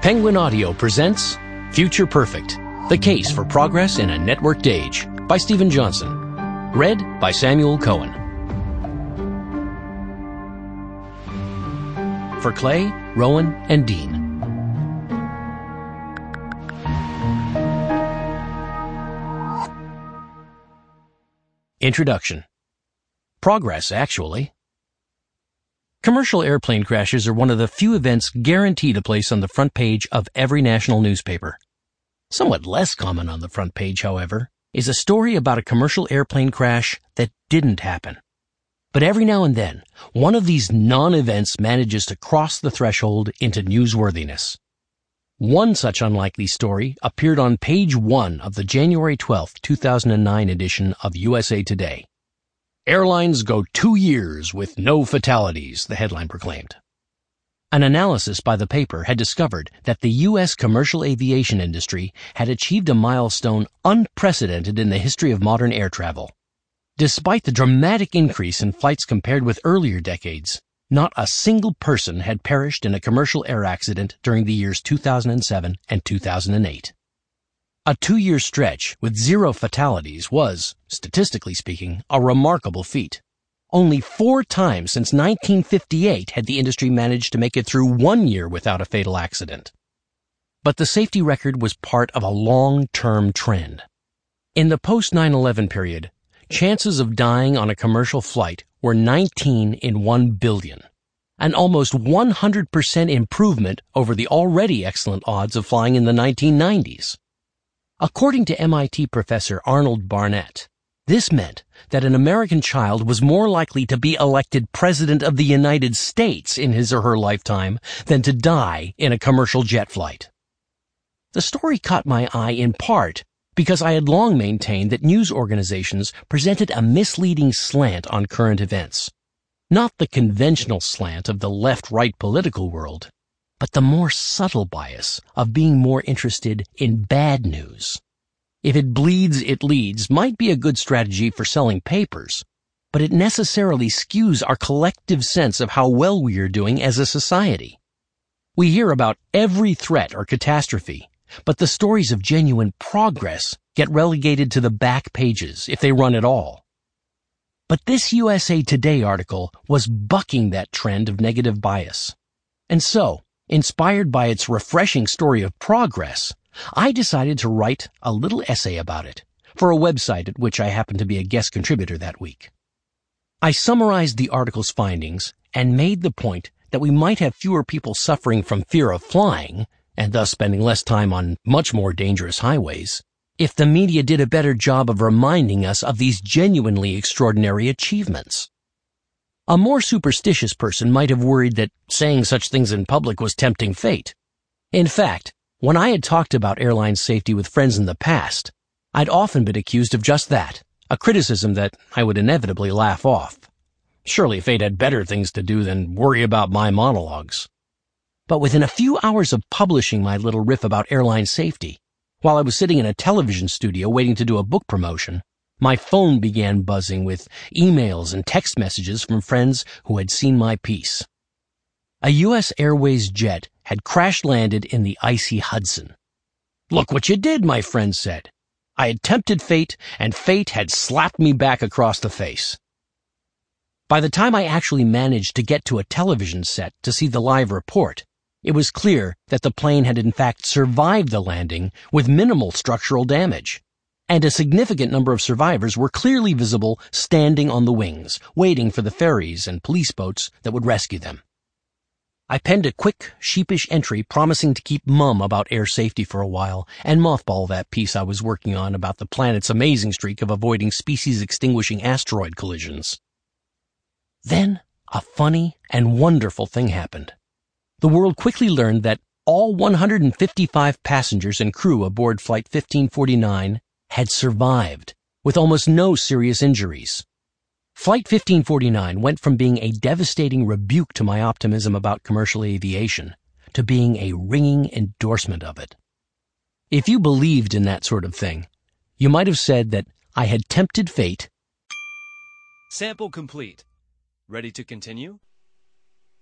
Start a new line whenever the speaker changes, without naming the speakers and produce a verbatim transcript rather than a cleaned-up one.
Penguin Audio presents Future Perfect, The Case for Progress in a Networked Age by Stephen Johnson. Read by Samuel Cohen. For Clay, Rowan, and Dean. Introduction. Progress, actually. Commercial airplane crashes are one of the few events guaranteed a place on the front page of every national newspaper. Somewhat less common on the front page, however, is a story about a commercial airplane crash that didn't happen. But every now and then, one of these non-events manages to cross the threshold into newsworthiness. One such unlikely story appeared on page one of the January twelfth, two thousand nine edition of U S A Today. Airlines go two years with no fatalities, the headline proclaimed. An analysis by the paper had discovered that the U S commercial aviation industry had achieved a milestone unprecedented in the history of modern air travel. Despite the dramatic increase in flights compared with earlier decades, not a single person had perished in a commercial air accident during the years two thousand seven and two thousand eight. A two-year stretch with zero fatalities was, statistically speaking, a remarkable feat. Only four times since nineteen fifty-eight had the industry managed to make it through one year without a fatal accident. But the safety record was part of a long-term trend. In the post nine eleven period, chances of dying on a commercial flight were nineteen in one billion, an almost one hundred percent improvement over the already excellent odds of flying in the nineteen nineties. According to M I T professor Arnold Barnett, this meant that an American child was more likely to be elected President of the United States in his or her lifetime than to die in a commercial jet flight. The story caught my eye in part because I had long maintained that news organizations presented a misleading slant on current events. Not the conventional slant of the left-right political world, but the more subtle bias of being more interested in bad news. If it bleeds, it leads might be a good strategy for selling papers, but it necessarily skews our collective sense of how well we are doing as a society. We hear about every threat or catastrophe, but the stories of genuine progress get relegated to the back pages if they run at all. But this U S A Today article was bucking that trend of negative bias. And so, inspired by its refreshing story of progress, I decided to write a little essay about it for a website at which I happened to be a guest contributor that week. I summarized the article's findings and made the point that we might have fewer people suffering from fear of flying, and thus spending less time on much more dangerous highways, if the media did a better job of reminding us of these genuinely extraordinary achievements. A more superstitious person might have worried that saying such things in public was tempting fate. In fact, when I had talked about airline safety with friends in the past, I'd often been accused of just that, a criticism that I would inevitably laugh off. Surely fate had better things to do than worry about my monologues. But within a few hours of publishing my little riff about airline safety, while I was sitting in a television studio waiting to do a book promotion, my phone began buzzing with emails and text messages from friends who had seen my piece. A U S Airways jet had crash-landed in the icy Hudson. "Look what you did," my friend said. "I had tempted fate, and fate had slapped me back across the face." By the time I actually managed to get to a television set to see the live report, it was clear that the plane had in fact survived the landing with minimal structural damage. And a significant number of survivors were clearly visible standing on the wings, waiting for the ferries and police boats that would rescue them. I penned a quick, sheepish entry promising to keep mum about air safety for a while and mothball that piece I was working on about the planet's amazing streak of avoiding species-extinguishing asteroid collisions. Then, a funny and wonderful thing happened. The world quickly learned that all one hundred fifty-five passengers and crew aboard Flight fifteen forty-nine had survived, with almost no serious injuries. Flight fifteen forty-nine went from being a devastating rebuke to my optimism about commercial aviation to being a ringing endorsement of it. If you believed in that sort of thing, you might have said that I had tempted fate.
Sample complete. Ready to continue?